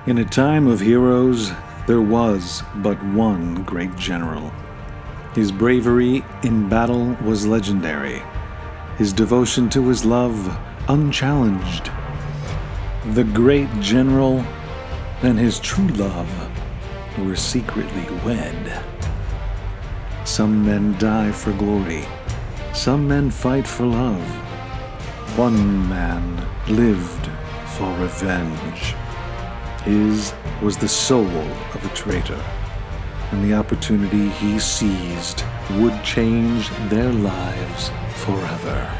In a time of heroes, there was but one great general. His bravery in battle was legendary. His devotion to his love unchallenged. The great general and his true love were secretly wed. Some men die for glory. Some men fight for love. One man lived for revenge. His was the soul of a traitor, and the opportunity he seized would change their lives forever.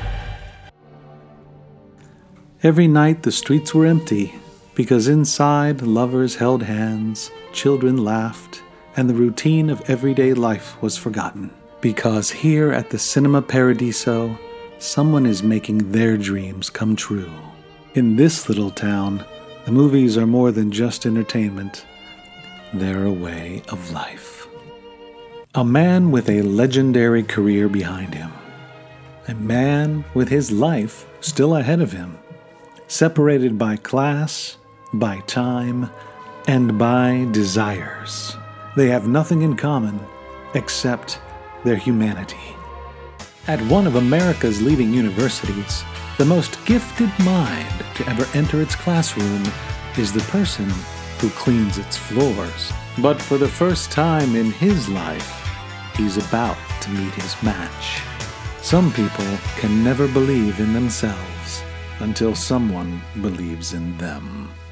Every night the streets were empty, because inside lovers held hands, children laughed, and the routine of everyday life was forgotten. Because here at the Cinema Paradiso, someone is making their dreams come true. In this little town, the movies are more than just entertainment. They're a way of life. A man with a legendary career behind him. A man with his life still ahead of him. Separated by class, by time, and by desires. They have nothing in common except their humanity. At one of America's leading universities, the most gifted mind to ever enter its classroom is the person who cleans its floors. But for the first time in his life, he's about to meet his match. Some people can never believe in themselves until someone believes in them.